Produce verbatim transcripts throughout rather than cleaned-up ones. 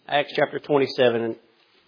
Acts chapter twenty-seven. And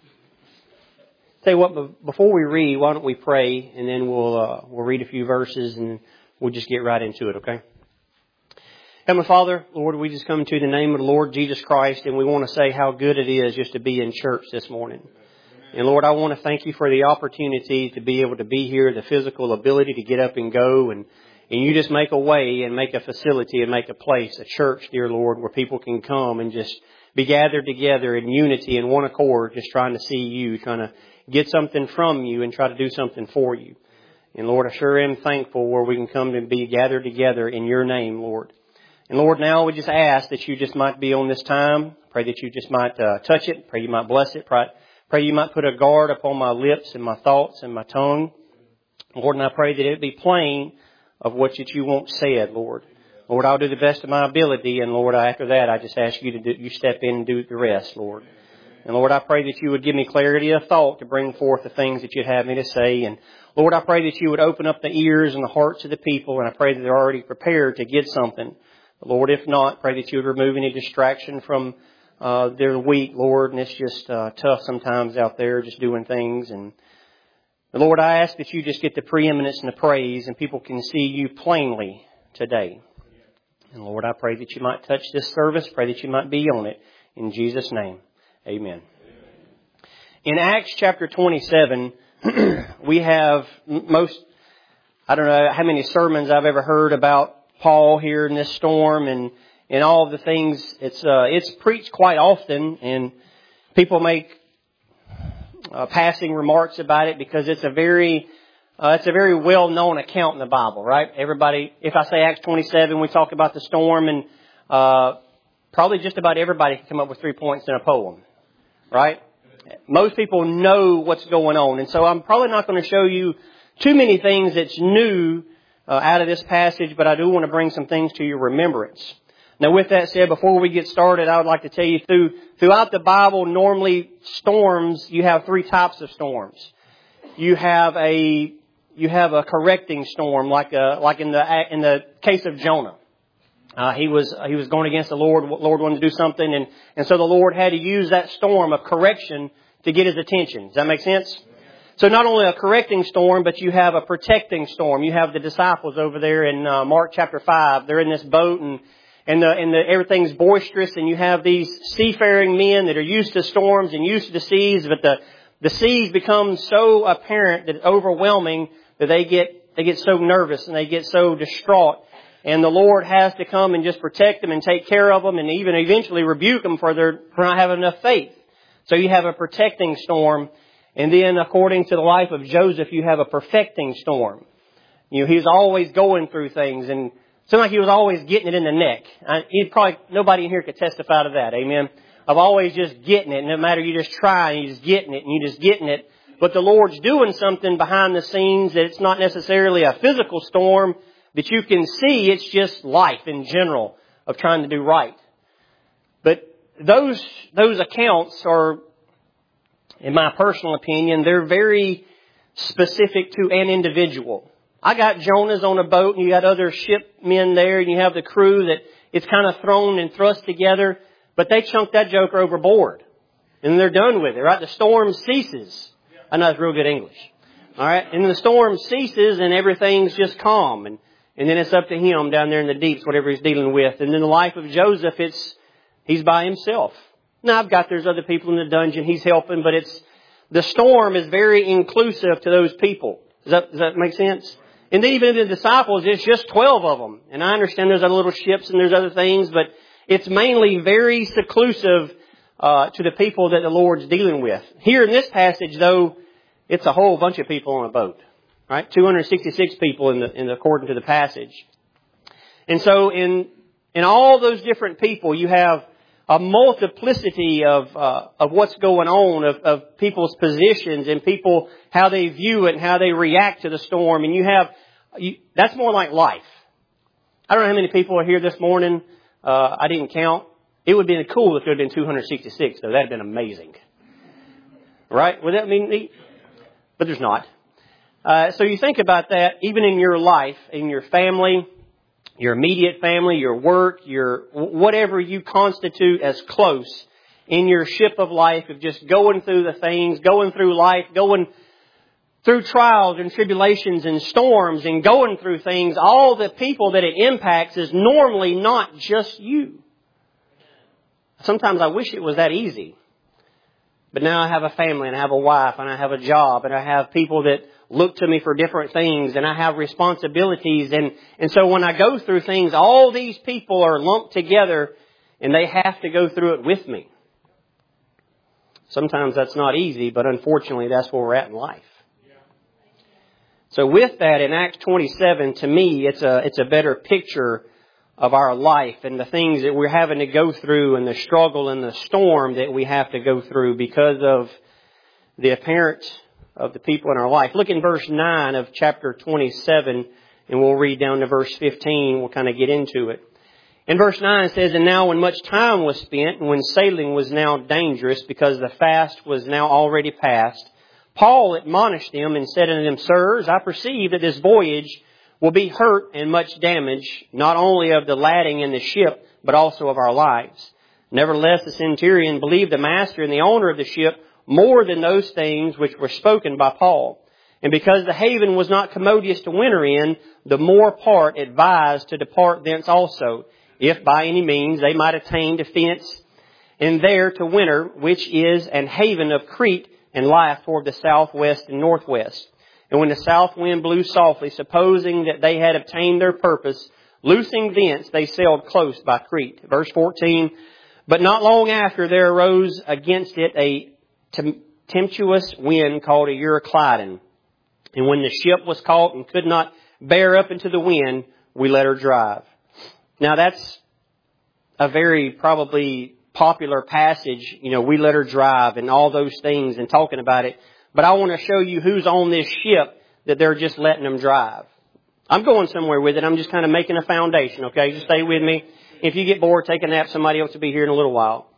tell you what, before we read, why don't we pray, and then we'll uh, we'll read a few verses, and we'll just get right into it, okay? Heavenly Father, Lord, we just come to the name of the Lord Jesus Christ, and we want to say how good it is just to be in church this morning. And Lord, I want to thank you for the opportunity to be able to be here, the physical ability to get up and go, and and you just make a way and make a facility and make a place, a church, dear Lord, where people can come and just be gathered together in unity and one accord, just trying to see you, trying to get something from you and try to do something for you. And Lord, I sure am thankful where we can come and be gathered together in your name, Lord. And Lord, now we just ask that you just might be on this time. Pray that you just might uh, touch it. Pray you might bless it. Pray, pray you might put a guard upon my lips and my thoughts and my tongue. Lord, and I pray that it be plain of what that you want said, Lord. Lord, I'll do the best of my ability, and Lord, after that, I just ask you to do, you step in and do the rest, Lord. And Lord, I pray that you would give me clarity of thought to bring forth the things that you'd have me to say. And Lord, I pray that you would open up the ears and the hearts of the people, and I pray that they're already prepared to get something. Lord, if not, pray that you would remove any distraction from uh, their week, Lord. And it's just uh, tough sometimes out there just doing things. And Lord, I ask that you just get the preeminence and the praise, and people can see you plainly today. And Lord, I pray that you might touch this service. Pray that you might be on it. In Jesus' name, amen. In Acts chapter twenty-seven, we have most, I don't know how many sermons I've ever heard about Paul here in this storm and, and all of the things. It's, uh, it's preached quite often, and people make uh, passing remarks about it because it's a very Uh, it's a very well-known account in the Bible, right? Everybody, if I say Acts twenty-seven, we talk about the storm, and uh probably just about everybody can come up with three points in a poem, right? Most people know what's going on. And so I'm probably not going to show you too many things that's new uh, out of this passage, but I do want to bring some things to your remembrance. Now, with that said, before we get started, I would like to tell you through throughout the Bible, normally storms, you have three types of storms. You have a You have a correcting storm, like a, like in the in the case of Jonah. Uh, he was he was going against the Lord. The Lord wanted to do something, and and so the Lord had to use that storm of correction to get his attention. Does that make sense? So not only a correcting storm, but you have a protecting storm. You have the disciples over there in uh, Mark chapter five. They're in this boat, and and the and the everything's boisterous, and you have these seafaring men that are used to storms and used to the seas, but the the seas become so apparent that it's overwhelming, that they get they get so nervous and they get so distraught. And the Lord has to come and just protect them and take care of them, and even eventually rebuke them for their for not having enough faith. So you have a protecting storm. And then according to the life of Joseph, you have a perfecting storm. You know, he was always going through things, and it seemed like he was always getting it in the neck. I, he probably nobody in here could testify to that. Amen. Of always just getting it. No matter, you just try and you're just getting it and you're just getting it. But the Lord's doing something behind the scenes that it's not necessarily a physical storm that you can see. It's just life in general of trying to do right. But those, those accounts are, in my personal opinion, they're very specific to an individual. I got Jonah's on a boat, and you got other shipmen there, and you have the crew that it's kind of thrown and thrust together, but they chunked that joker overboard. And they're done with it, right? The storm ceases. I know it's real good English. All right. And the storm ceases and everything's just calm. And, and then it's up to him down there in the deeps, whatever he's dealing with. And in the life of Joseph, it's, he's by himself. Now I've got, there's other people in the dungeon. He's helping, but it's, the storm is very inclusive to those people. Does that, does that make sense? And then even the disciples, it's just twelve of them. And I understand there's other little ships and there's other things, but it's mainly very seclusive Uh, to the people that the Lord's dealing with. Here in this passage, though, it's a whole bunch of people on a boat, right? two hundred sixty-six people in the, in the, according to the passage. And so in, in all those different people, you have a multiplicity of, uh, of what's going on, of, of people's positions and people, how they view it and how they react to the storm. And you have, you, that's more like life. I don't know how many people are here this morning. Uh, I didn't count. It would have been cool if there had been two hundred sixty-six, though. That would have been amazing. Right? Would that mean neat? But there's not. Uh, so you think about that, even in your life, in your family, your immediate family, your work, your whatever you constitute as close. in your ship of life, of just going through the things, going through life, going through trials and tribulations and storms and going through things, all the people that it impacts is normally not just you. Sometimes I wish it was that easy. But now I have a family and I have a wife and I have a job and I have people that look to me for different things and I have responsibilities. And, and so when I go through things, all these people are lumped together and they have to go through it with me. Sometimes that's not easy, but unfortunately that's where we're at in life. So with that, in Acts twenty-seven, to me, it's a, it's a better picture of our life and the things that we're having to go through and the struggle and the storm that we have to go through because of the appearance of the people in our life. Look in verse nine of chapter twenty-seven, and we'll read down to verse fifteen. We'll kind of get into it. In verse nine it says, "And now when much time was spent, and when sailing was now dangerous, because the fast was now already past, Paul admonished them and said unto them, Sirs, I perceive that this voyage will be hurt and much damage, not only of the lading and the ship, but also of our lives. Nevertheless, the centurion believed the master and the owner of the ship more than those things which were spoken by Paul. And because the haven was not commodious to winter in, the more part advised to depart thence also, if by any means they might attain to fence and there to winter, which is an haven of Crete, and lieth toward the southwest and northwest. And when the south wind blew softly, supposing that they had obtained their purpose, loosing thence, they sailed close by Crete." Verse fourteen, "But not long after there arose against it a tempestuous wind called a Euroclydon. And when the ship was caught and could not bear up into the wind, we let her drive." Now that's a very probably popular passage, you know, we let her drive and all those things and talking about it. But I want to show you who's on this ship that they're just letting them drive. I'm going somewhere with it. I'm just kind of making a foundation, okay? Just stay with me. If you get bored, take a nap. Somebody else will be here in a little while.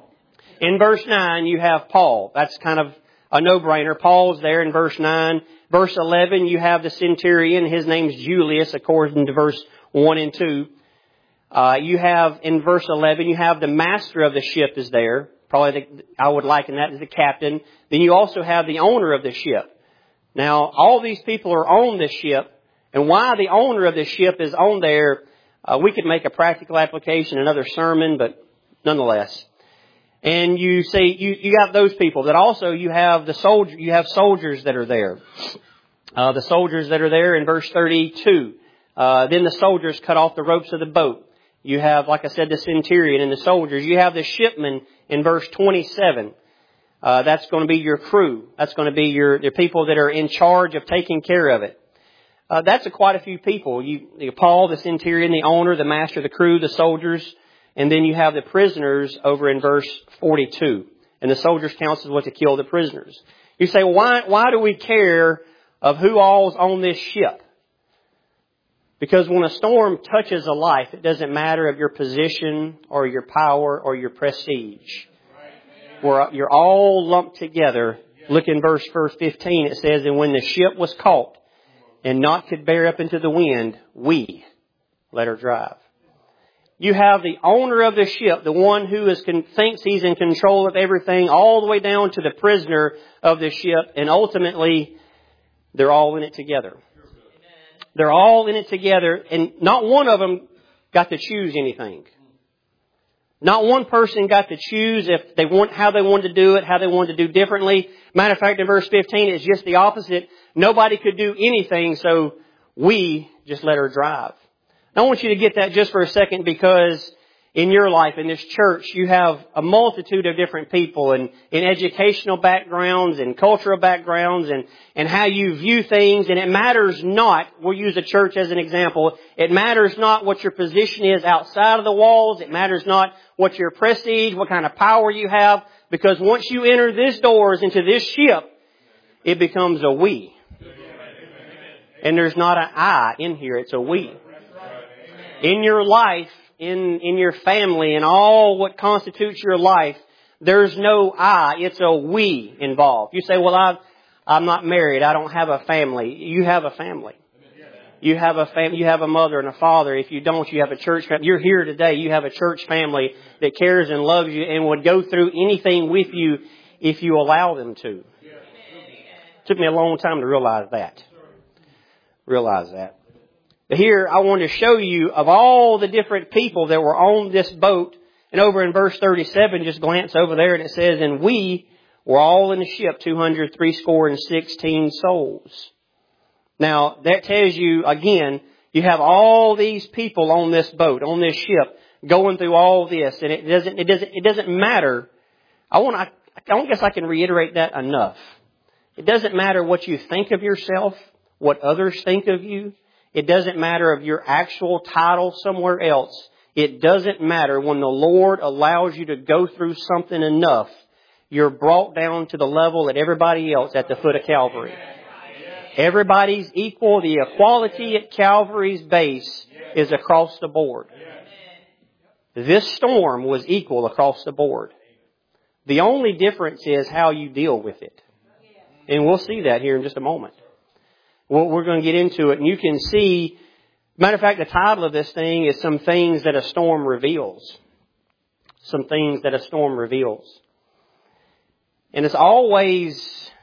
In verse nine, you have Paul. That's kind of a no-brainer. Paul's there in verse nine. Verse eleven, you have the centurion. His name's Julius, according to verse one and two. Uh, you have, in verse eleven, you have the master of the ship is there. Probably, the, I would liken that as the captain. Then you also have the owner of the ship. Now, all these people are on this ship. And why the owner of the ship is on there, uh, we could make a practical application, another sermon, but nonetheless. And you see, you, you got those people. That also you have the soldier, you have soldiers that are there. Uh, the soldiers that are there in verse thirty-two. Uh, then the soldiers cut off the ropes of the boat. You have, like I said, the centurion and the soldiers. You have the shipmen in verse twenty-seven. Uh, that's going to be your crew. That's going to be your, your people that are in charge of taking care of it. Uh, that's a, quite a few people. You, you, Paul, the centurion, the owner, the master, the crew, the soldiers, and then you have the prisoners over in verse forty-two. And the soldiers' counsel is what to kill the prisoners. You say, well, why, why do we care of who all's on this ship? Because when a storm touches a life, it doesn't matter of your position or your power or your prestige. Where you're all lumped together. Look in verse fifteen. It says, "And when the ship was caught and not could bear up into the wind, we let her drive." You have the owner of the ship, the one who is thinks he's in control of everything, all the way down to the prisoner of the ship. And ultimately, they're all in it together. They're all in it together, and not one of them got to choose anything. Not one person got to choose if they want, how they wanted to do it, how they wanted to do differently. Matter of fact, in verse fifteen, it's just the opposite. Nobody could do anything, so we just let her drive. Now, I want you to get that just for a second, because in your life, in this church, you have a multitude of different people and in educational backgrounds and cultural backgrounds and, and how you view things. And it matters not, we'll use a church as an example, it matters not what your position is outside of the walls. It matters not what your prestige, what kind of power you have. Because once you enter these doors into this ship, it becomes a we. And there's not an I in here, it's a we. In your life, in, in your family, and all what constitutes your life, there's no I, it's a we involved. You say, well, I've, I'm not married, I don't have a family. You have a family. you have a fam- you have a mother and a father. If you don't, you have a church family. You're here today. You have a church family that cares and loves you and would go through anything with you if you allow them to. It took me a long time to realize that. Realize that. But here, I want to show you of all the different people that were on this boat. And over in verse thirty-seven, just glance over there and it says, and we were all in the ship, two hundred three score and sixteen souls. Now, that tells you, again, you have all these people on this boat, on this ship, going through all this. And it doesn't, it doesn't, it doesn't matter. I want, I, I don't guess I can reiterate that enough. It doesn't matter what you think of yourself, what others think of you. It doesn't matter of your actual title somewhere else. It doesn't matter when the Lord allows you to go through something enough. You're brought down to the level that everybody else at the foot of Calvary. Everybody's equal. The equality at Calvary's base is across the board. This storm was equal across the board. The only difference is how you deal with it. And we'll see that here in just a moment. Well, we're going to get into it, and you can see, matter of fact, the title of this thing is Some Things That a Storm Reveals. Some Things That a Storm Reveals. And it's always,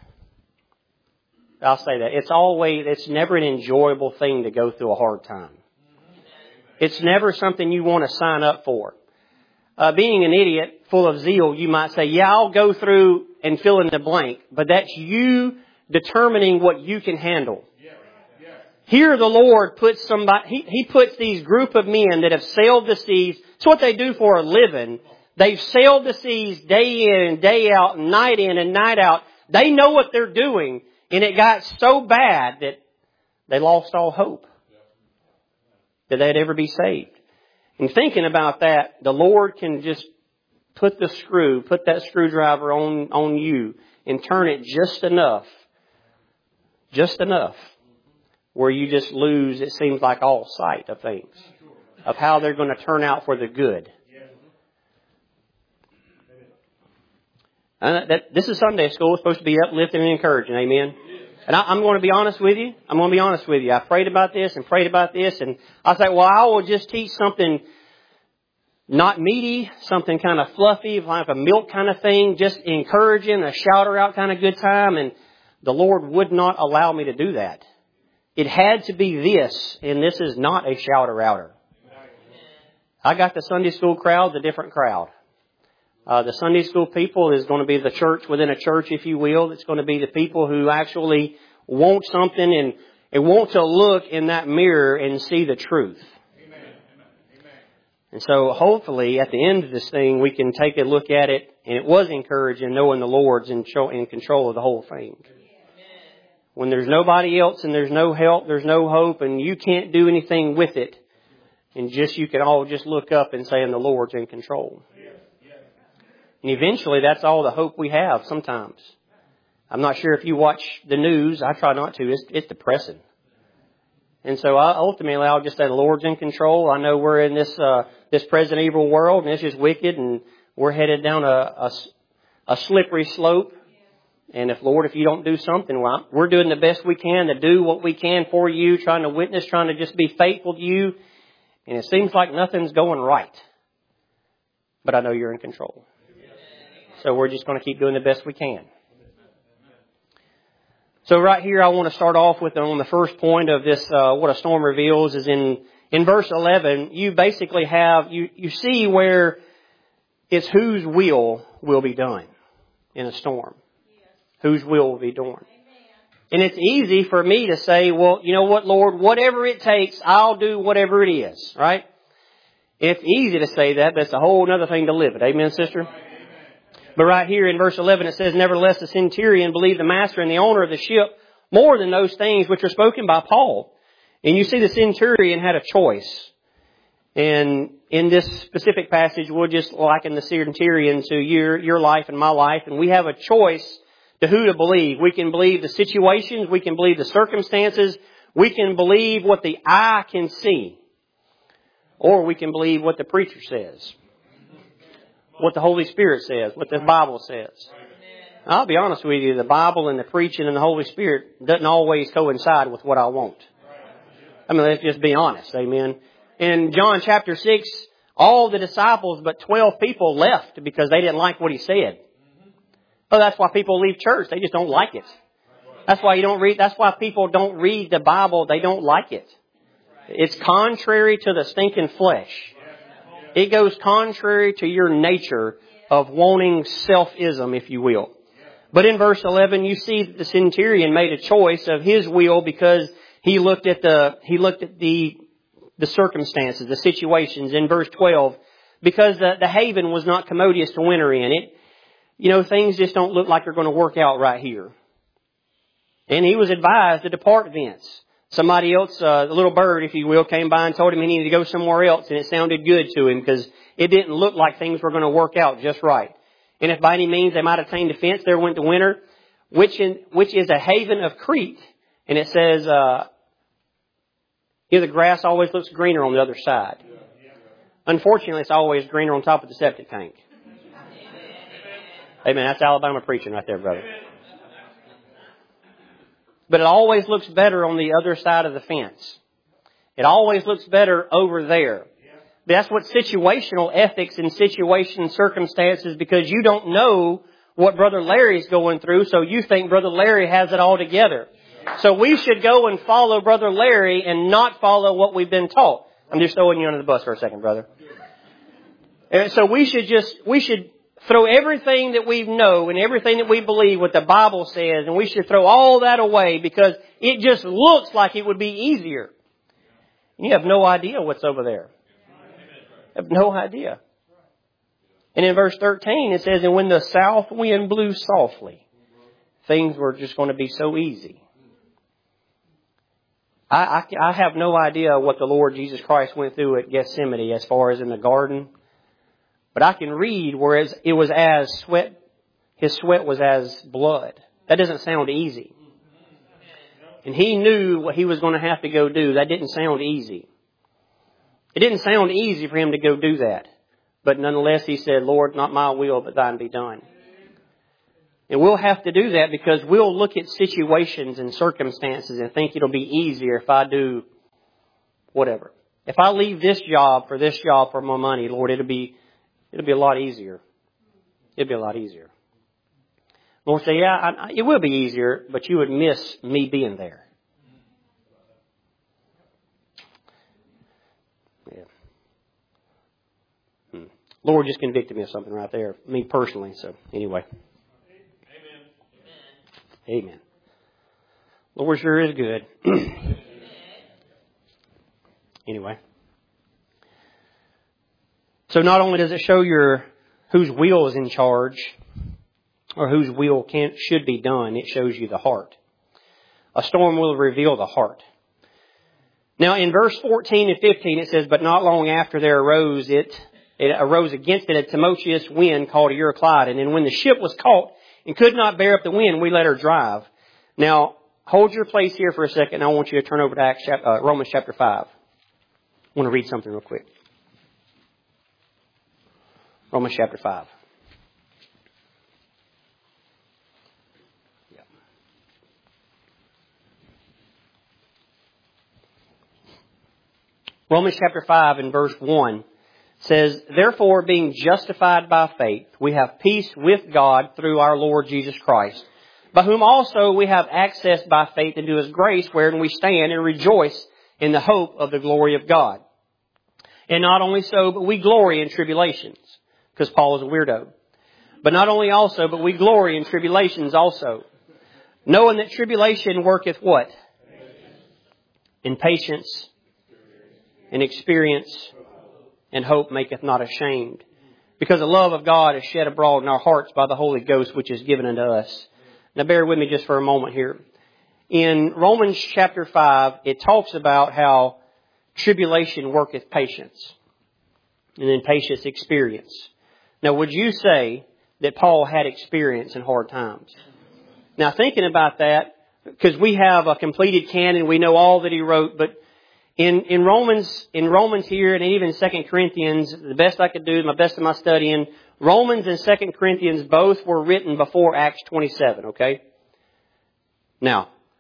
I'll say that, it's always, it's never an enjoyable thing to go through a hard time. It's never something you want to sign up for. Uh, being an idiot full of zeal, you might say, yeah, I'll go through and fill in the blank. But that's you determining what you can handle. Here the Lord puts somebody, He, He puts these group of men that have sailed the seas. It's what they do for a living. They've sailed the seas day in and day out, night in and night out. They know what they're doing. And it got so bad that they lost all hope that they'd ever be saved. And thinking about that, the Lord can just put the screw, put that screwdriver on, on you and turn it just enough, just enough, where you just lose, it seems like, all sight of things, of how they're going to turn out for the good. And that, this is Sunday school. It's supposed to be uplifting and encouraging. Amen. And I, I'm going to be honest with you. I'm going to be honest with you. I prayed about this and prayed about this. And I thought, well, I will just teach something not meaty, something kind of fluffy, like a milk kind of thing, just encouraging, a shouter out kind of good time. And the Lord would not allow me to do that. It had to be this, and this is not a shouter-outer. I got the Sunday school crowd, the different crowd. Uh, the Sunday school people is going to be the church within a church, if you will. It's going to be the people who actually want something and, and want to look in that mirror and see the truth. Amen. And so hopefully at the end of this thing, we can take a look at it, and it was encouraging knowing the Lord's in, in control of the whole thing. When there's nobody else and there's no help, there's no hope, and you can't do anything with it, and just you can all just look up and say, and the Lord's in control. And eventually that's all the hope we have sometimes. I'm not sure if you watch the news. I try not to. It's, it's depressing. And so I, ultimately I'll just say the Lord's in control. I know we're in this uh, this present evil world, and it's just wicked, and we're headed down a, a, a slippery slope. And if, Lord, if you don't do something, well, we're doing the best we can to do what we can for you, trying to witness, trying to just be faithful to you. And it seems like nothing's going right. But I know you're in control. So we're just going to keep doing the best we can. So right here, I want to start off with on the first point of this, uh, what a storm reveals is in, in verse eleven, you basically have, you, you see where it's whose will will be done in a storm. Whose will will be done. And it's easy for me to say, well, you know what, Lord, whatever it takes, I'll do whatever it is, right? It's easy to say that, but it's a whole other thing to live it. Amen, sister? But right here in verse eleven it says, nevertheless the centurion believed the master and the owner of the ship more than those things which were spoken by Paul. And you see the centurion had a choice. And in this specific passage, we'll just liken the centurion to your, your life and my life. And we have a choice to who to believe. We can believe the situations. We can believe the circumstances. We can believe what the eye can see. Or we can believe what the preacher says. What the Holy Spirit says. What the Bible says. I'll be honest with you. The Bible and the preaching and the Holy Spirit doesn't always coincide with what I want. I mean, let's just be honest. Amen. In John chapter six, all the disciples but twelve people left because they didn't like what he said. Oh, that's why people leave church. They just don't like it. That's why you don't read, that's why people don't read the Bible. They don't like it. It's contrary to the stinking flesh. It goes contrary to your nature of wanting selfism, if you will. But in verse eleven, you see that the centurion made a choice of his will because he looked at the, he looked at the, the circumstances, the situations. In verse twelve, because the, the haven was not commodious to winter in it, you know, things just don't look like they're going to work out right here. And he was advised to depart thence. Somebody else, uh, a little bird, if you will, came by and told him he needed to go somewhere else, and it sounded good to him because it didn't look like things were going to work out just right. And if by any means they might attain defense, there went the winter, which in, which is a haven of Crete. And it says, uh, you know, the grass always looks greener on the other side. Unfortunately, it's always greener on top of the septic tank. Amen. That's Alabama preaching right there, brother. But it always looks better on the other side of the fence. It always looks better over there. That's what situational ethics and situation circumstances, because you don't know what Brother Larry's going through, so you think Brother Larry has it all together. So we should go and follow Brother Larry and not follow what we've been taught. I'm just throwing you under the bus for a second, brother. And so we should just, we should throw everything that we know and everything that we believe what the Bible says, and we should throw all that away because it just looks like it would be easier. You have no idea what's over there. You have no idea. And in verse thirteen it says, and when the south wind blew softly, things were just going to be so easy. I, I, I have no idea what the Lord Jesus Christ went through at Gethsemane as far as in the garden. But I can read where it was as sweat, his sweat was as blood. That doesn't sound easy. And he knew what he was going to have to go do. That didn't sound easy. It didn't sound easy for him to go do that. But nonetheless, he said, Lord, not my will, but thine be done. And we'll have to do that because we'll look at situations and circumstances and think it'll be easier if I do whatever. If I leave this job for this job for more money, Lord, it'll be It'll be a lot easier. It'll be a lot easier. Lord say, yeah, I, it will be easier, but you would miss me being there. Yeah. Hmm. Lord just convicted me of something right there, me personally. So anyway. Amen. Amen. Lord sure is good. Anyway. So not only does it show your whose will is in charge or whose will can should be done, it shows you the heart. A storm will reveal the heart. Now in verse fourteen and fifteen it says, but not long after there arose it, it arose against it a tumultuous wind called Euroclydon. And when the ship was caught and could not bear up the wind, we let her drive. Now hold your place here for a second. I want you to turn over to Acts, uh, Romans chapter five. I want to read something real quick. Romans chapter five. Yeah. Romans chapter five and verse one says, therefore, being justified by faith, we have peace with God through our Lord Jesus Christ, by whom also we have access by faith into His grace, wherein we stand and rejoice in the hope of the glory of God. And not only so, but we glory in tribulations. Because Paul is a weirdo. But not only also, but we glory in tribulations also. Knowing that tribulation worketh what? In patience, in experience, and hope maketh not ashamed. Because the love of God is shed abroad in our hearts by the Holy Ghost, which is given unto us. Now bear with me just for a moment here. In Romans chapter five, it talks about how tribulation worketh patience. And then patience experience. Now, would you say that Paul had experience in hard times? Now, thinking about that, because we have a completed canon, we know all that he wrote, but in, in Romans, in Romans here, and even Second Corinthians, the best I could do, my best of my studying, Romans and Second Corinthians both were written before Acts twenty-seven, okay? Now,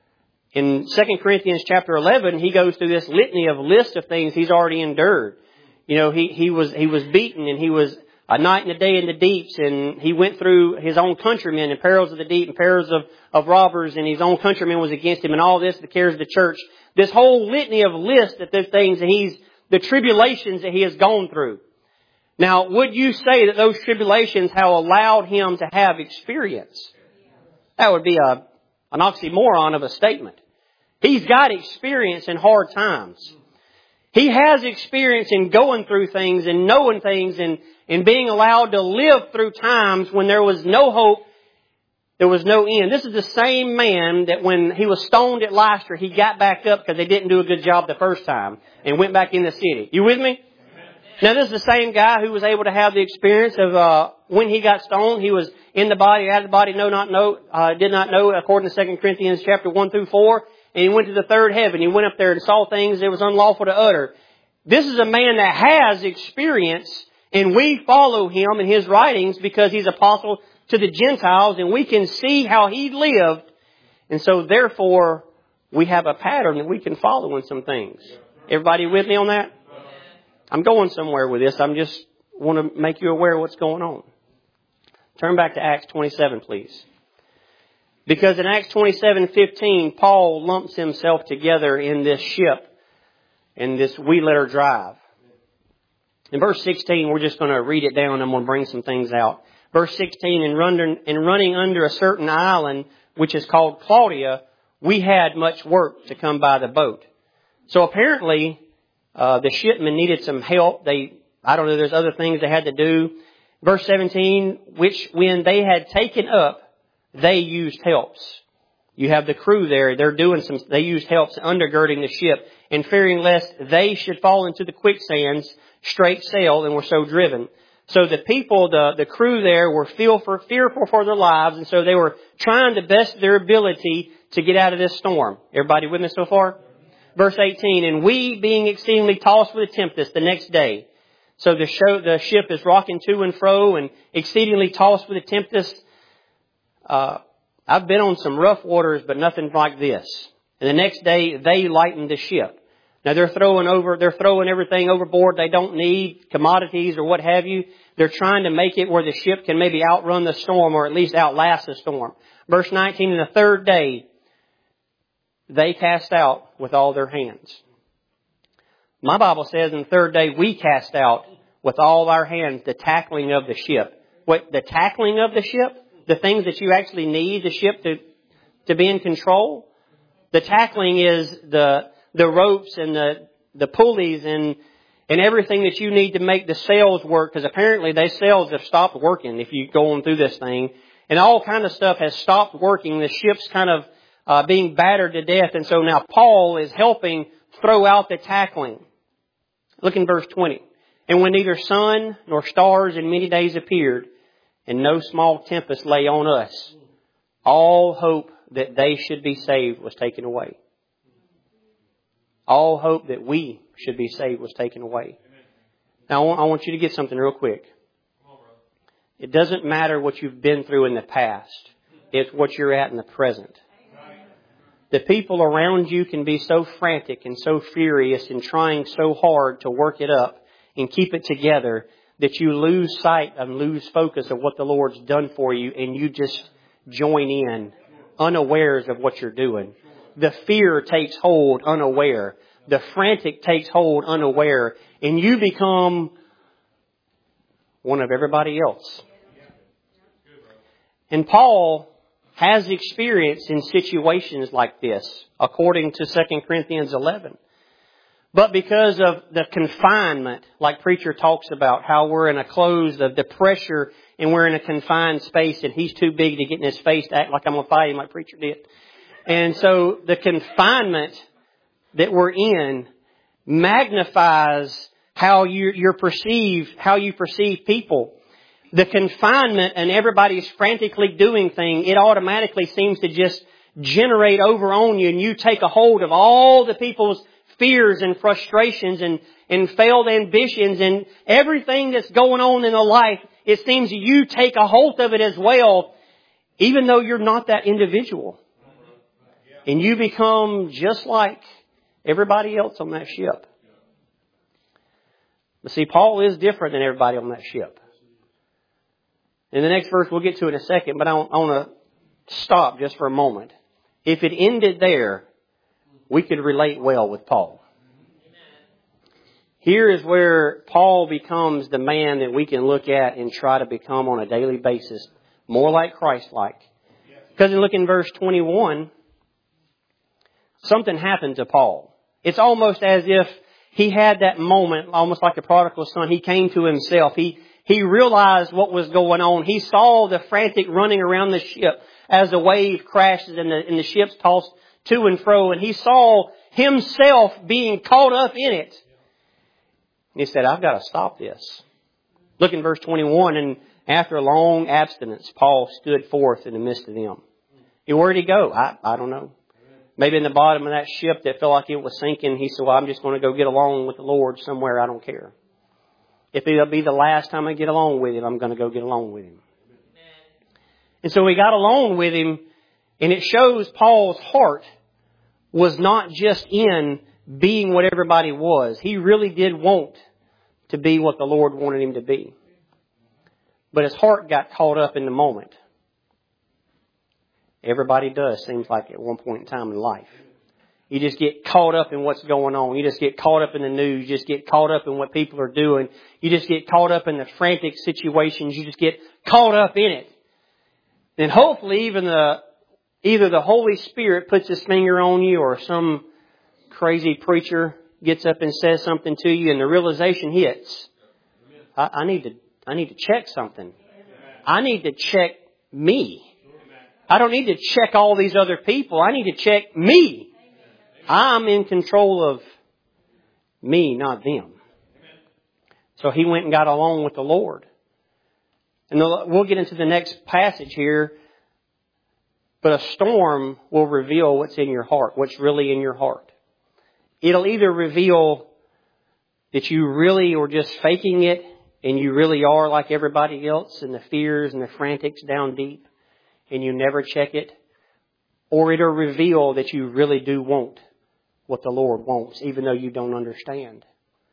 In Second Corinthians chapter eleven, he goes through this litany of list of things he's already endured. You know, he, he was, he was beaten, and he was a night and a day in the deeps, and he went through his own countrymen and perils of the deep and perils of, of robbers, and his own countrymen was against him, and all this, the cares of the church. This whole litany of list of the things that he's, the tribulations that he has gone through. Now, would you say that those tribulations have allowed him to have experience? That would be a, an oxymoron of a statement. He's got experience in hard times. He has experience in going through things and knowing things and, and being allowed to live through times when there was no hope, there was no end. This is the same man that when he was stoned at Lystra, he got back up because they didn't do a good job the first time and went back in the city. You with me? Now, this is the same guy who was able to have the experience of uh when he got stoned. He was in the body, out of the body, know not know, uh, did not know, according to Second Corinthians chapter one through four. And he went to the third heaven. He went up there and saw things that was unlawful to utter. This is a man that has experience, and we follow him in his writings because he's apostle to the Gentiles, and we can see how he lived. And so, therefore, we have a pattern that we can follow in some things. Everybody with me on that? I'm going somewhere with this. I'm just want to make you aware of what's going on. Turn back to Acts twenty-seven, please. Because in Acts twenty-seven fifteen, Paul lumps himself together in this ship, in this wee letter drive. In verse sixteen, we're just going to read it down and I'm going to bring some things out. Verse sixteen, and running, and running under a certain island, which is called Claudia, we had much work to come by the boat. So apparently, uh, the shipmen needed some help. They, I don't know, there's other things they had to do. Verse seventeen, which when they had taken up, they used helps. You have the crew there. They're doing some, they used helps undergirding the ship and fearing lest they should fall into the quicksands, straight sail and were so driven. So the people, the, the crew there were fearful, fearful for their lives. And so they were trying to best their ability to get out of this storm. Everybody with me so far? Verse eighteen, and we being exceedingly tossed with a tempest the next day. So the, show, the ship is rocking to and fro and exceedingly tossed with a tempest. Uh, I've been on some rough waters, but nothing like this. And the next day, they lightened the ship. Now they're throwing over, they're throwing everything overboard they don't need, commodities or what have you. They're trying to make it where the ship can maybe outrun the storm or at least outlast the storm. Verse nineteen, and the third day, they cast out with all their hands. My Bible says in the third day, we cast out with all our hands the tackling of the ship. What, the tackling of the ship? The things that you actually need the ship to, to be in control. The tackling is the, the ropes and the, the pulleys and, and everything that you need to make the sails work. Because apparently those sails have stopped working if you go on through this thing. And all kind of stuff has stopped working. The ship's kind of, uh, being battered to death. And so now Paul is helping throw out the tackling. Look in verse twenty. And when neither sun nor stars in many days appeared, and no small tempest lay on us, all hope that they should be saved was taken away. All hope that we should be saved was taken away. Now, I want you to get something real quick. It doesn't matter what you've been through in the past. It's what you're at in the present. The people around you can be so frantic and so furious and trying so hard to work it up and keep it together that you lose sight and lose focus of what the Lord's done for you, and you just join in unawares of what you're doing. The fear takes hold unaware. The frantic takes hold unaware, and you become one of everybody else. And Paul has experience in situations like this, according to Second Corinthians eleven. But because of the confinement, like preacher talks about, how we're in a closed, the, the pressure, and we're in a confined space, and he's too big to get in his face to act like I'm going to fight him like preacher did. And so the confinement that we're in magnifies how you, you're perceived, how you perceive people. The confinement and everybody's frantically doing thing, it automatically seems to just generate over on you, and you take a hold of all the people's fears and frustrations and, and failed ambitions and everything that's going on in the life. It seems you take a hold of it as well, even though you're not that individual. And you become just like everybody else on that ship. But see, Paul is different than everybody on that ship. In the next verse, we'll get to it in a second, but I want to stop just for a moment. If it ended there, we could relate well with Paul. Here is where Paul becomes the man that we can look at and try to become on a daily basis, more like Christ-like. Because in looking in verse twenty-one, something happened to Paul. It's almost as if he had that moment, almost like the prodigal son. He came to himself. He He realized what was going on. He saw the frantic running around the ship as the wave crashes and the, and the ship's tossed to and fro. And he saw himself being caught up in it. And he said, I've got to stop this. Look in verse twenty-one. And after a long abstinence, Paul stood forth in the midst of them. Where did he go? I, I don't know. Maybe in the bottom of that ship that felt like it was sinking. He said, well, I'm just going to go get along with the Lord somewhere. I don't care. If it'll be the last time I get along with Him, I'm going to go get along with Him. And so we got along with Him, and it shows Paul's heart was not just in being what everybody was. He really did want to be what the Lord wanted him to be. But his heart got caught up in the moment. Everybody does, seems like, at one point in time in life. You just get caught up in what's going on. You just get caught up in the news. You just get caught up in what people are doing. You just get caught up in the frantic situations. You just get caught up in it. And hopefully even the, either the Holy Spirit puts His finger on you, or some crazy preacher gets up and says something to you, and the realization hits. I, I need to, I need to check something. I need to check me. I don't need to check all these other people. I need to check me. I'm in control of me, not them. So he went and got along with the Lord. And we'll get into the next passage here. But a storm will reveal what's in your heart, what's really in your heart. It'll either reveal that you really are just faking it, and you really are like everybody else, and the fears and the frantics down deep, and you never check it. Or it'll reveal that you really do want what the Lord wants, even though you don't understand.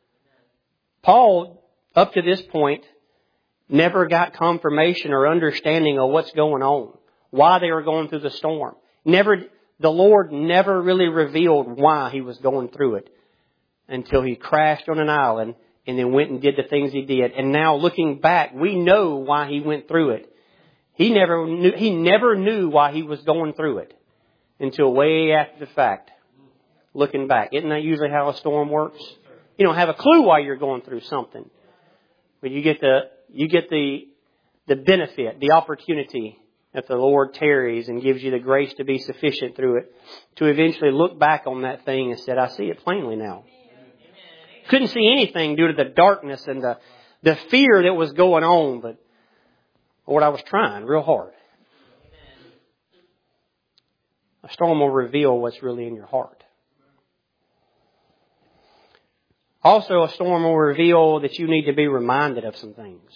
Paul, up to this point, never got confirmation or understanding of what's going on, why they were going through the storm. Never, the Lord never really revealed why he was going through it until he crashed on an island and then went and did the things he did. And now looking back, we know why he went through it. He never knew, he never knew why he was going through it until way after the fact. Looking back. Isn't that usually how a storm works? You don't have a clue why you're going through something. But you get the, you get the, the benefit, the opportunity that the Lord tarries and gives you the grace to be sufficient through it, to eventually look back on that thing and said, I see it plainly now. Couldn't see anything due to the darkness and the, the fear that was going on, but Lord, I was trying real hard. A storm will reveal what's really in your heart. Also, a storm will reveal that you need to be reminded of some things.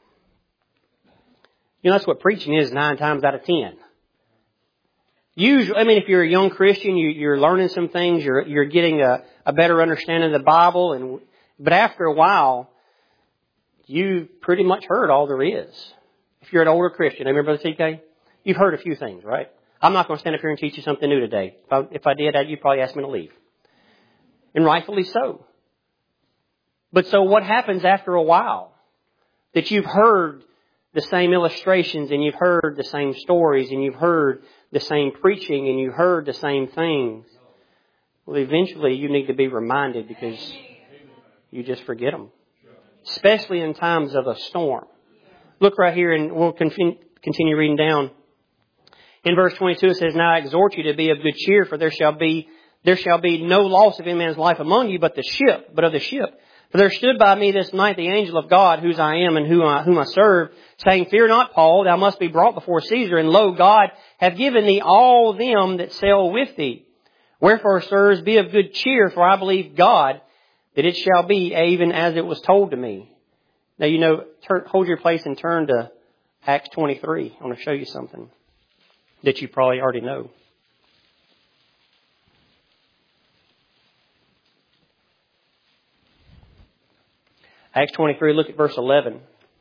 You know, that's what preaching is nine times out of ten. Usually, I mean, if you're a young Christian, you, you're learning some things, you're, you're getting a, a better understanding of the Bible, and but after a while, you've pretty much heard all there is. If you're an older Christian, remember Brother T K? You've heard a few things, right? I'm not going to stand up here and teach you something new today. If I, if I did, you'd probably ask me to leave. And rightfully so. But so what happens after a while? That you've heard the same illustrations, and you've heard the same stories, and you've heard the same preaching, and you've heard the same things. Well, eventually you need to be reminded, because you just forget them. Especially in times of a storm. Look right here, and we'll continue reading down. In verse twenty-two it says, Now I exhort you to be of good cheer, for there shall be there shall be no loss of any man's life among you, but the ship, but of the ship. For there stood by me this night the angel of God, whose I am and whom I, whom I serve, saying, Fear not, Paul, thou must be brought before Caesar, and lo, God hath given thee all them that sail with thee. Wherefore, sirs, be of good cheer, for I believe God, that it shall be even as it was told to me. Now, you know, turn, hold your place and turn to Acts twenty-three. I want to show you something that you probably already know. Acts twenty-three, look at verse eleven.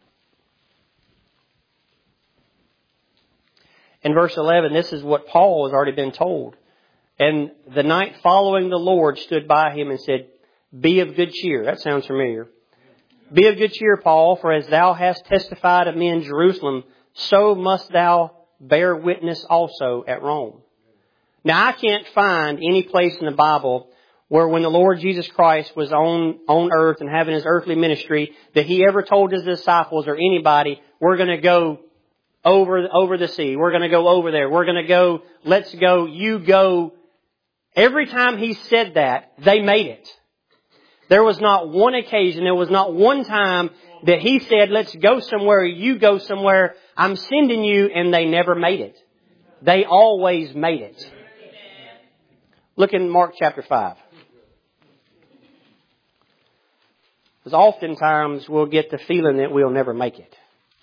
In verse eleven, this is what Paul has already been told. And the night following the Lord stood by him and said, be of good cheer. That sounds familiar. Be of good cheer, Paul, for as thou hast testified of me in Jerusalem, so must thou bear witness also at Rome. Now, I can't find any place in the Bible where when the Lord Jesus Christ was on, on earth and having His earthly ministry, that He ever told His disciples or anybody, we're going to go over, over the sea. We're going to go over there. We're going to go, let's go, you go. Every time He said that, they made it. There was not one occasion, there was not one time that He said, let's go somewhere, you go somewhere, I'm sending you, and they never made it. They always made it. Look in Mark chapter five. Because oftentimes we'll get the feeling that we'll never make it.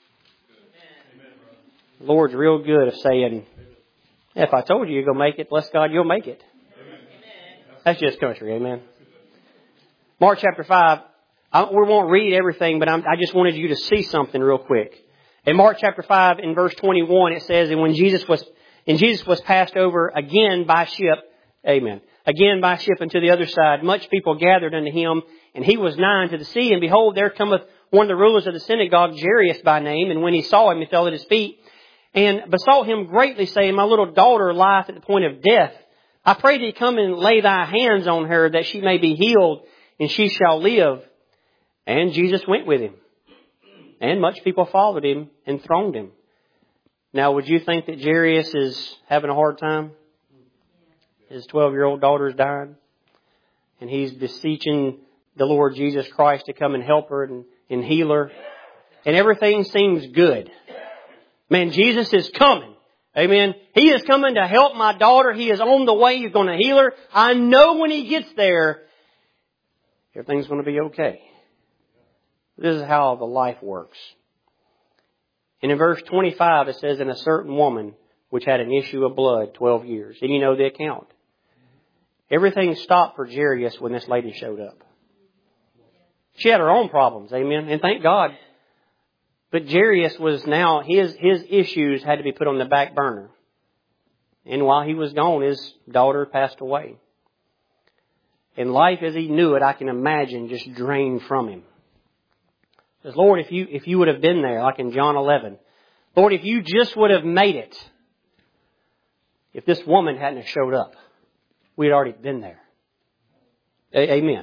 The Lord's real good of saying, if I told you you're going to make it, bless God, you'll make it. That's just country, amen. Mark chapter five, I, we won't read everything, but I'm, I just wanted you to see something real quick. In Mark chapter five, in verse twenty-one, it says, and when Jesus was, and Jesus was passed over again by ship, amen, again by ship unto the other side, much people gathered unto Him, and He was nigh unto the sea, and behold, there cometh one of the rulers of the synagogue, Jairus by name, and when he saw Him, he fell at His feet, and besought Him greatly, saying, my little daughter lieth at the point of death. I pray thee come and lay thy hands on her, that she may be healed, and she shall live. And Jesus went with him. And much people followed Him and thronged Him. Now, would you think that Jairus is having a hard time? His twelve-year-old daughter's dying. And he's beseeching the Lord Jesus Christ to come and help her and, and heal her. And everything seems good. Man, Jesus is coming. Amen. He is coming to help my daughter. He is on the way. He's going to heal her. I know when He gets there, everything's going to be okay. This is how the life works. And in verse twenty-five, it says, and a certain woman which had an issue of blood twelve years. And you know the account. Everything stopped for Jairus when this lady showed up. She had her own problems. Amen. And thank God. But Jairus was now, his, his issues had to be put on the back burner. And while he was gone, his daughter passed away. And life as he knew it, I can imagine, just drained from him. Says, Lord, if you, if you would have been there, like in John eleven, Lord, if you just would have made it, if this woman hadn't have showed up, we'd already been there. A- Amen.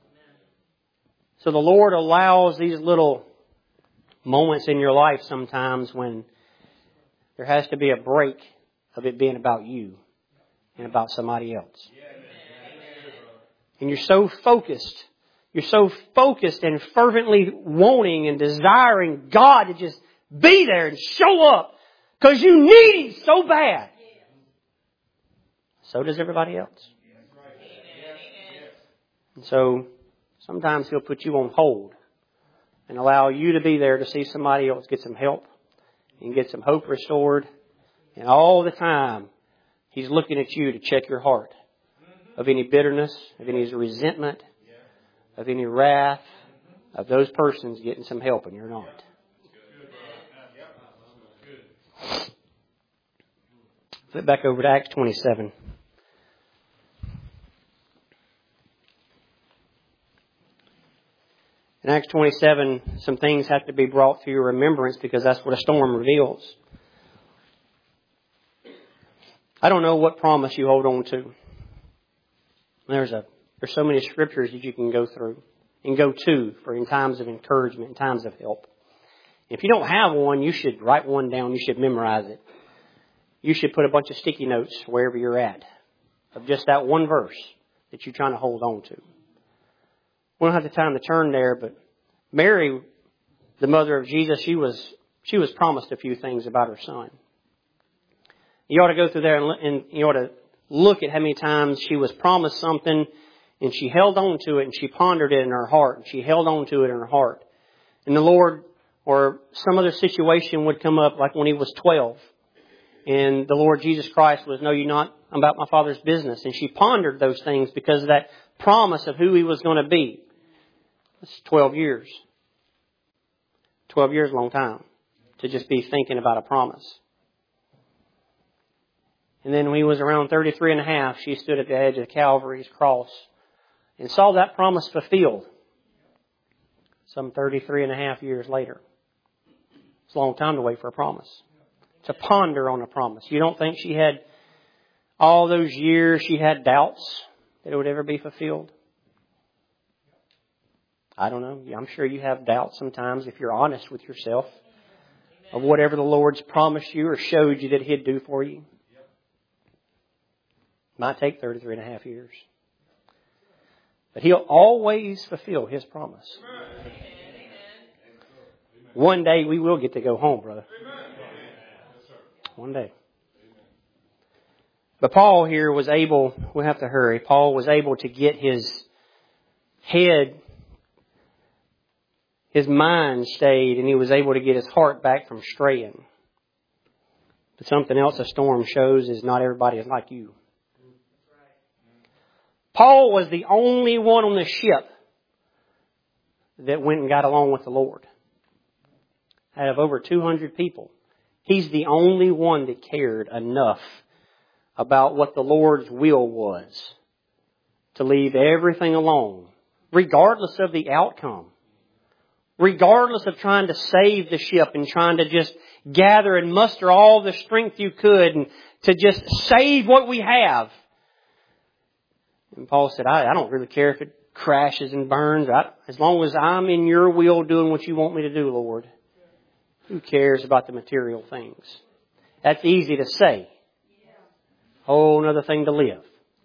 So the Lord allows these little moments in your life sometimes when there has to be a break of it being about you and about somebody else. And you're so focused, you're so focused and fervently wanting and desiring God to just be there and show up because you need Him so bad. So does everybody else. And so sometimes He'll put you on hold and allow you to be there to see somebody else get some help and get some hope restored. And all the time, He's looking at you to check your heart of any bitterness, of any resentment, of any wrath, of those persons getting some help and you're not. Flip back over to Acts twenty-seven. In Acts twenty-seven, some things have to be brought to your remembrance because that's what a storm reveals. I don't know what promise you hold on to. There's a there's so many scriptures that you can go through and go to for in times of encouragement, in times of help. If you don't have one, you should write one down. You should memorize it. You should put a bunch of sticky notes wherever you're at of just that one verse that you're trying to hold on to. We don't have the time to turn there, but Mary, the mother of Jesus, she was she was promised a few things about her son. You ought to go through there and, and you ought to look at how many times she was promised something and she held on to it and she pondered it in her heart and she held on to it in her heart. And the Lord or some other situation would come up like when he was twelve and the Lord Jesus Christ was, no, you're not about my Father's business. And she pondered those things because of that promise of who He was going to be. It's twelve years. twelve years is a long time to just be thinking about a promise. And then when he was around thirty-three and a half, she stood at the edge of Calvary's cross and saw that promise fulfilled some thirty-three and a half years later. It's a long time to wait for a promise. To ponder on a promise. You don't think she had all those years she had doubts that it would ever be fulfilled? I don't know. I'm sure you have doubts sometimes if you're honest with yourself of whatever the Lord's promised you or showed you that He'd do for you. It might take thirty-three and a half years. But He'll always fulfill His promise. One day we will get to go home, brother. One day. But Paul here was able, we'll have to hurry, Paul was able to get his head, his mind stayed, and he was able to get his heart back from straying. But something else a storm shows is not everybody is like you. Paul was the only one on the ship that went and got along with the Lord. Out of over two hundred people, he's the only one that cared enough about what the Lord's will was to leave everything alone, regardless of the outcome, regardless of trying to save the ship and trying to just gather and muster all the strength you could and to just save what we have. And Paul said, I, I don't really care if it crashes and burns. I, as long as I'm in your will doing what you want me to do, Lord. Who cares about the material things? That's easy to say. Whole other thing to live.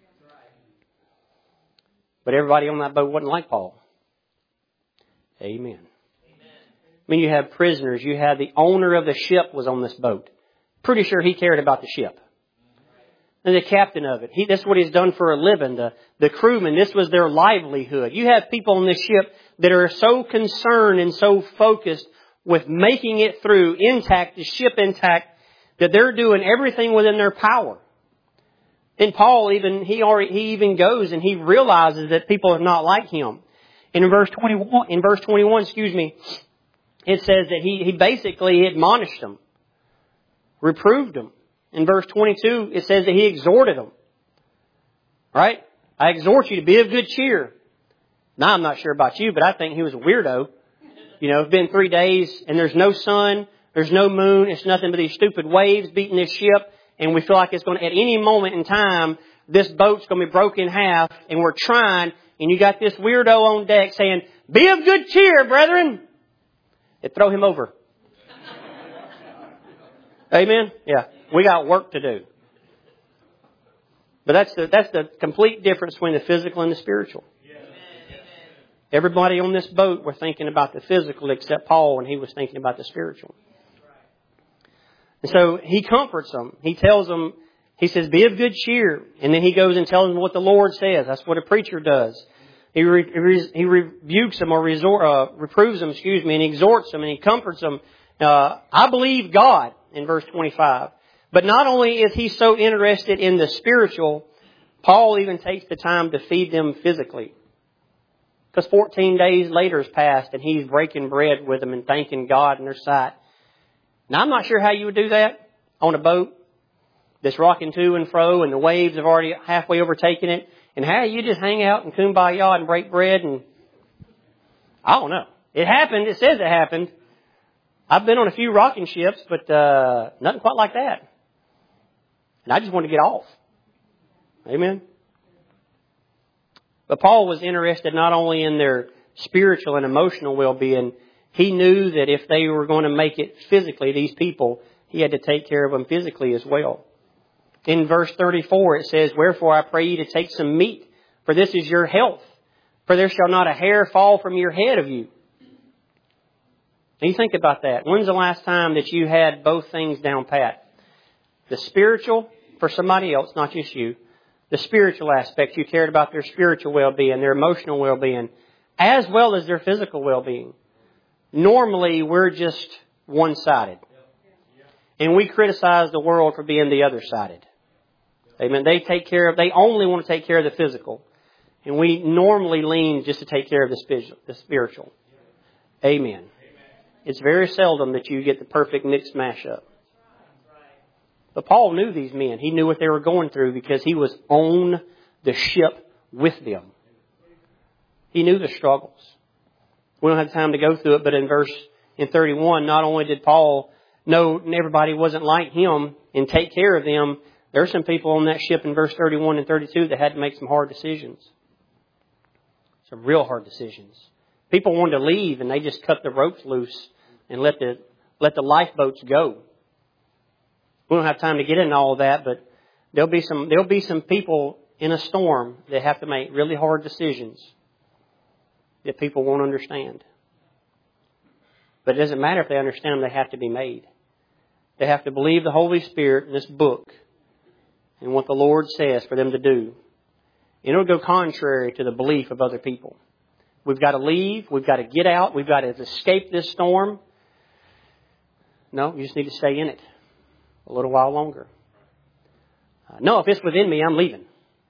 But everybody on that boat wasn't like Paul. Amen. I mean, you have prisoners. You had the owner of the ship was on this boat. Pretty sure he cared about the ship. And the captain of it. He, this is what he's done for a living. The, the crewmen, this was their livelihood. You have people on this ship that are so concerned and so focused with making it through intact, the ship intact, that they're doing everything within their power. And Paul even, he already, he even goes and he realizes that people are not like him. And in verse twenty-one, in verse twenty-one, excuse me, it says that he, he basically admonished them, reproved them. In verse twenty-two, it says that he exhorted them. Right? I exhort you to be of good cheer. Now, I'm not sure about you, but I think he was a weirdo. You know, it's been three days and there's no sun, there's no moon, it's nothing but these stupid waves beating this ship. And we feel like it's going to, at any moment in time, this boat's going to be broken in half and we're trying. And you got this weirdo on deck saying, be of good cheer, brethren. And throw him over. Amen? Yeah. We got work to do. But that's the, that's the complete difference between the physical and the spiritual. Everybody on this boat were thinking about the physical except Paul, and he was thinking about the spiritual. And so he comforts them. He tells them, he says, be of good cheer. And then he goes and tells them what the Lord says. That's what a preacher does. He re, he rebukes them or resort, uh, reproves them, excuse me, and he exhorts them and he comforts them. Uh, I believe God in verse twenty-five. But not only is he so interested in the spiritual, Paul even takes the time to feed them physically. Because fourteen days later has passed and he's breaking bread with them and thanking God in their sight. Now, I'm not sure how you would do that on a boat that's rocking to and fro and the waves have already halfway overtaken it. And how you just hang out and kumbaya and break bread and I don't know. It happened. It says it happened. I've been on a few rocking ships, but uh, nothing quite like that. And I just wanted to get off. Amen. But Paul was interested not only in their spiritual and emotional well-being. He knew that if they were going to make it physically, these people, he had to take care of them physically as well. In verse thirty-four, it says, wherefore I pray you to take some meat, for this is your health. For there shall not a hair fall from your head of you. And you think about that. When's the last time that you had both things down pat? The spiritual for somebody else, not just you. The spiritual aspect, you cared about their spiritual well-being, their emotional well-being, as well as their physical well-being. Normally, we're just one-sided. And we criticize the world for being the other-sided. Amen. They take care of, they only want to take care of the physical. And we normally lean just to take care of the spiritual. Amen. It's very seldom that you get the perfect mixed mashup. But Paul knew these men. He knew what they were going through because he was on the ship with them. He knew the struggles. We don't have time to go through it, but in verse in thirty-one, not only did Paul know everybody wasn't like him and take care of them, there are some people on that ship in verse thirty-one and thirty-two that had to make some hard decisions. Some real hard decisions. People wanted to leave and they just cut the ropes loose and let the let the lifeboats go. We don't have time to get into all of that, but there'll be some there'll be some people in a storm that have to make really hard decisions that people won't understand. But it doesn't matter if they understand them, they have to be made. They have to believe the Holy Spirit in this book and what the Lord says for them to do. And it'll go contrary to the belief of other people. We've got to leave. We've got to get out. We've got to escape this storm. No, you just need to stay in it a little while longer. Uh, no, if it's within me, I'm leaving.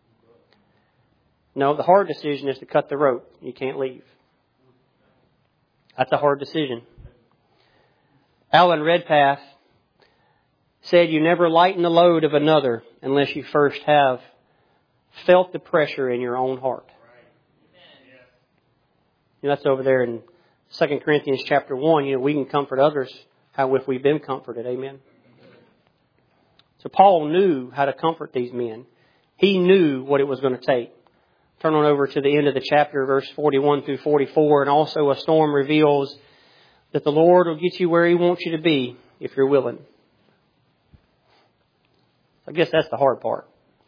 No, the hard decision is to cut the rope. You can't leave. That's a hard decision. Alan Redpath said, you never lighten the load of another unless you first have felt the pressure in your own heart. You know, that's over there in Second Corinthians chapter one. You know, we can comfort others how if we've been comforted. Amen. So Paul knew how to comfort these men. He knew what it was going to take. Turn on over to the end of the chapter, verse forty-one through forty-four. And also a storm reveals that the Lord will get you where He wants you to be if you're willing. I guess that's the hard part.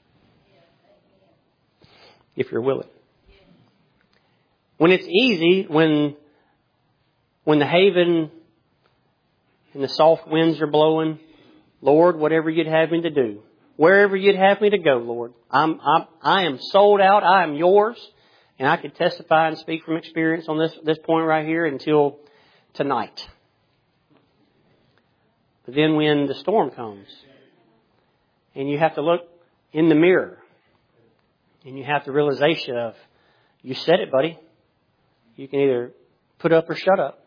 If you're willing. When it's easy, when when the haven and the soft winds are blowing, Lord, whatever you'd have me to do, wherever you'd have me to go, Lord, I'm, I'm I am sold out. I am yours, and I could testify and speak from experience on this this point right here until tonight. But then when the storm comes, and you have to look in the mirror, and you have the realization of, you said it, buddy. You can either put up or shut up.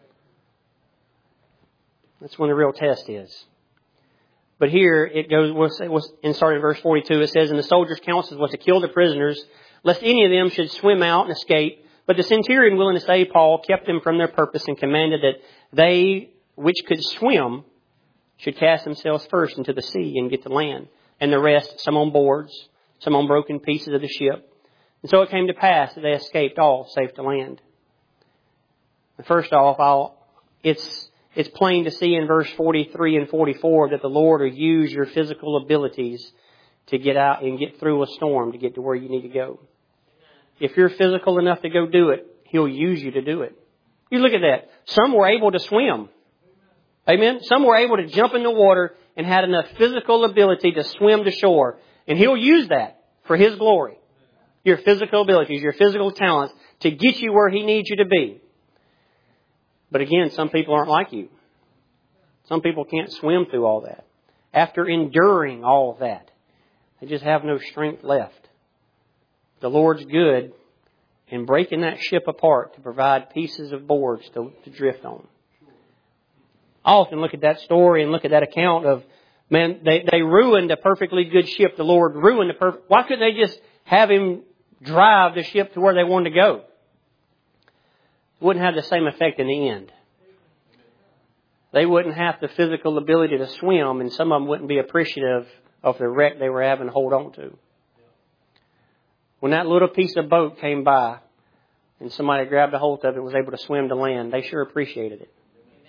That's when the real test is. But here it goes, was in starting in verse forty-two, it says, and the soldiers' counsel was to kill the prisoners, lest any of them should swim out and escape. But the centurion, willing to save Paul, kept them from their purpose and commanded that they which could swim should cast themselves first into the sea and get to land, and the rest, some on boards, some on broken pieces of the ship. And so it came to pass that they escaped all safe to land. And first off, I'll, it's it's plain to see in verse forty-three and forty-four that the Lord will use your physical abilities to get out and get through a storm to get to where you need to go. If you're physical enough to go do it, He'll use you to do it. You look at that. Some were able to swim. Amen? Some were able to jump in the water and had enough physical ability to swim to shore. And He'll use that for His glory. Your physical abilities, your physical talents to get you where He needs you to be. But again, some people aren't like you. Some people can't swim through all that. After enduring all of that, they just have no strength left. The Lord's good in breaking that ship apart to provide pieces of boards to, to drift on. I often look at that story and look at that account of, man, they, they ruined a perfectly good ship. The Lord ruined a perfect... Why couldn't they just have Him drive the ship to where they wanted to go? It wouldn't have the same effect in the end. They wouldn't have the physical ability to swim, and some of them wouldn't be appreciative of the wreck they were having to hold on to. When that little piece of boat came by and somebody grabbed a hold of it and was able to swim to land, they sure appreciated it.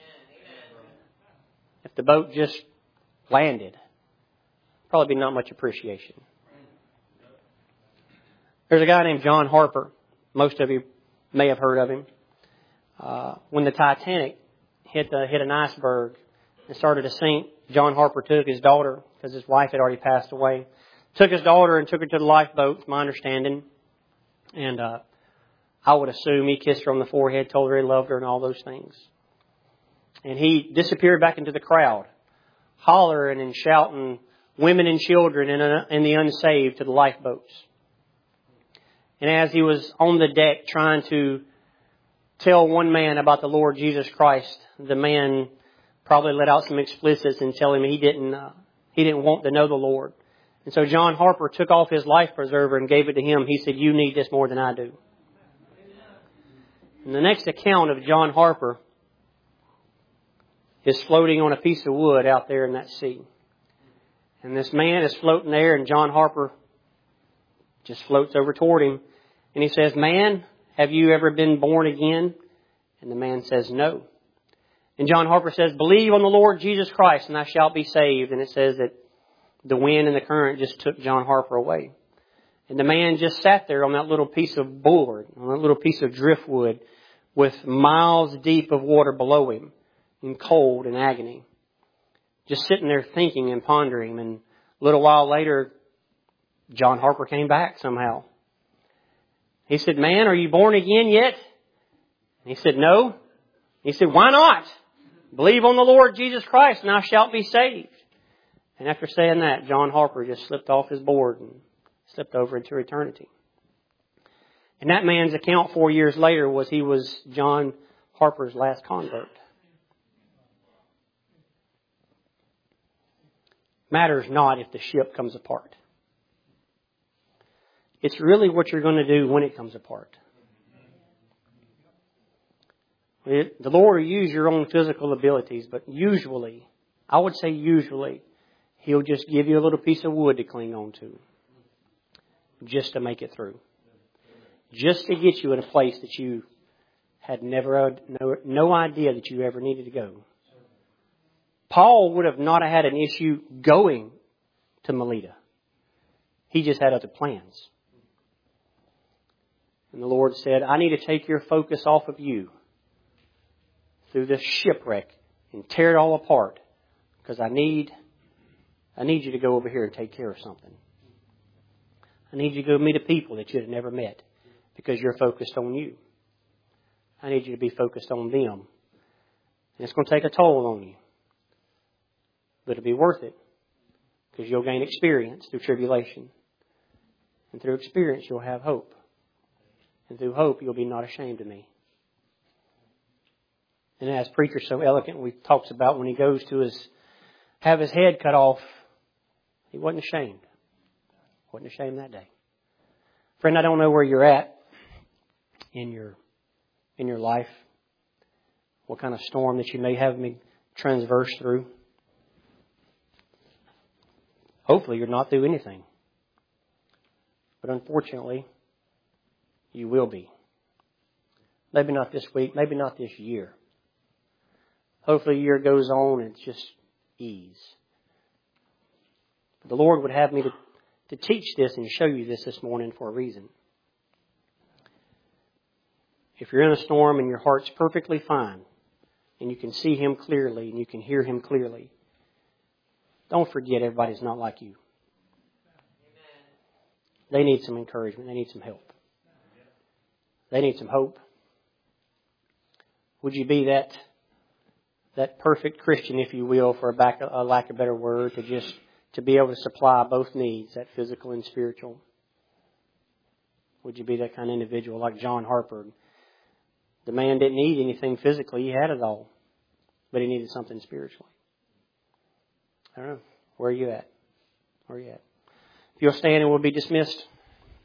If the boat just landed, probably be not much appreciation. There's a guy named John Harper. Most of you may have heard of him. Uh, when the Titanic hit the, hit an iceberg and started to sink, John Harper took his daughter, because his wife had already passed away, took his daughter and took her to the lifeboat, my understanding. And uh, I would assume he kissed her on the forehead, told her he loved her and all those things. And he disappeared back into the crowd, hollering and shouting women and children and, uh, and the unsaved to the lifeboats. And as he was on the deck trying to tell one man about the Lord Jesus Christ, the man probably let out some explicits and tell him he didn't uh, he didn't want to know the Lord. And so John Harper took off his life preserver and gave it to him. He said, "You need this more than I do." And the next account of John Harper is floating on a piece of wood out there in that sea. And this man is floating there, and John Harper just floats over toward him. And he says, "Man, have you ever been born again?" And the man says, "No." And John Harper says, "Believe on the Lord Jesus Christ and thou shalt be saved." And it says that the wind and the current just took John Harper away. And the man just sat there on that little piece of board, on that little piece of driftwood, with miles deep of water below him, in cold and agony. Just sitting there thinking and pondering. And a little while later, John Harper came back somehow. He said, "Man, are you born again yet?" And he said, "No." He said, "Why not? Believe on the Lord Jesus Christ and thou shalt be saved." And after saying that, John Harper just slipped off his board and slipped over into eternity. And that man's account four years later was he was John Harper's last convert. Matters not if the ship comes apart. It's really what you're going to do when it comes apart. It, the Lord will use your own physical abilities, but usually, I would say usually, He'll just give you a little piece of wood to cling on to. Just to make it through. Just to get you in a place that you had never, no, no idea that you ever needed to go. Paul would have not had an issue going to Melita. He just had other plans. And the Lord said, "I need to take your focus off of you through this shipwreck and tear it all apart, because I need, I need you to go over here and take care of something. I need you to go meet a people that you'd have never met because you're focused on you. I need you to be focused on them. And it's going to take a toll on you. But it'll be worth it, because you'll gain experience through tribulation. And through experience, you'll have hope. And through hope, you'll be not ashamed of me." And as preacher so eloquently talks about, when he goes to his have his head cut off, he wasn't ashamed. Wasn't ashamed that day. Friend, I don't know where you're at in your in your life. What kind of storm that you may have me transverse through. Hopefully you're not through anything. But unfortunately, you will be. Maybe not this week, maybe not this year. Hopefully a year goes on and it's just ease. But the Lord would have me to, to teach this and show you this this morning for a reason. If you're in a storm and your heart's perfectly fine, and you can see Him clearly and you can hear Him clearly, don't forget everybody's not like you. They need some encouragement. They need some help. They need some hope. Would you be that that perfect Christian, if you will, for a, back, a lack of a better word, to just to be able to supply both needs, that physical and spiritual? Would you be that kind of individual like John Harper? The man didn't need anything physically. He had it all. But he needed something spiritually. I don't know. Where are you at? Where are you at? If you'll stand and we'll be dismissed.